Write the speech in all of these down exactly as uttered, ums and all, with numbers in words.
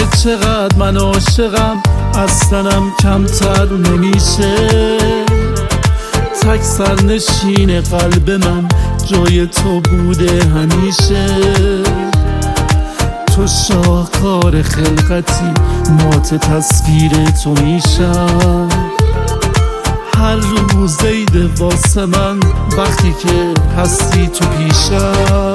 چقدر من عاشقم، از تنم کمتر نمیشه. تک سرنشین قلب من جای تو بوده همیشه. تو شاهکار خلقتی، مات تصویر تو میشم. هر روز عید واسه من وقتی که هستی تو پیشم.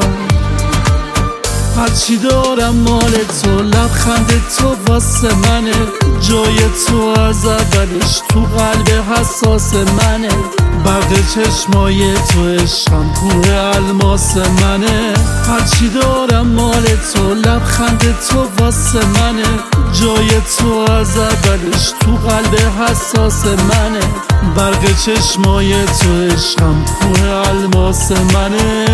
هرچی دارم مال تو، لبخند تو واسه منه. جای تو از اولش تو قلب حساس منه. برق چشمای تو عشقم، کوه الماس منه. هرچی دارم مال تو، لبخند تو واسه منه. جای تو از اولش تو قلب حساس منه. برق چشمای تو عشقم، کوه الماس منه.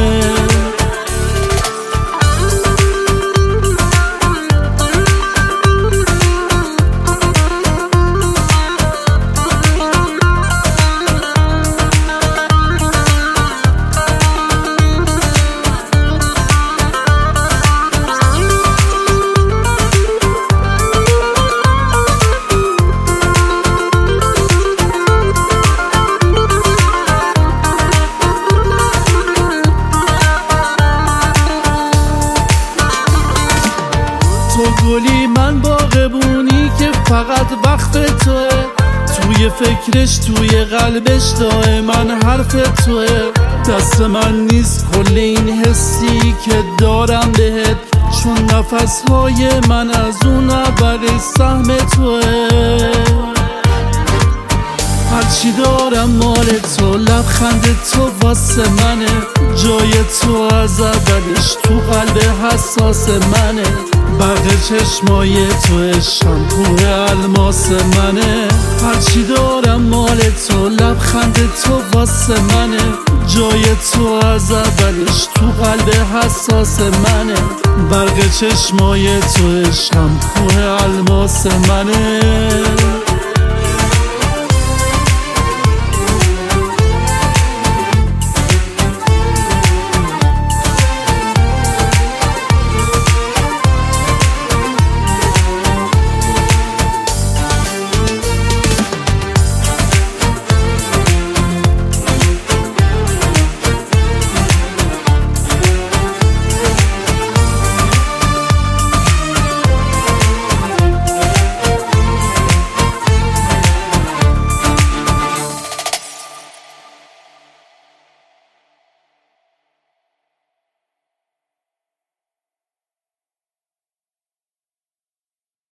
تو گلی من باغبونی که فقط وقت توه. توی فکرش توی قلبش دائما حرف توه. دست من نیست کل این حسی که دارم بهت، چون نفسهای من از اون اول سهم توه. هرچی دارم مال تو، لبخند تو واسه منه. جای تو از اولش تو قلب حساس منه. برق چشمای تو عشقم، کوه الماس منه. هرچی دارم مال تو، لبخند تو واسه منه. جای تو از اولش تو قلب حساس منه. برق چشمای تو عشقم، کوه الماس منه.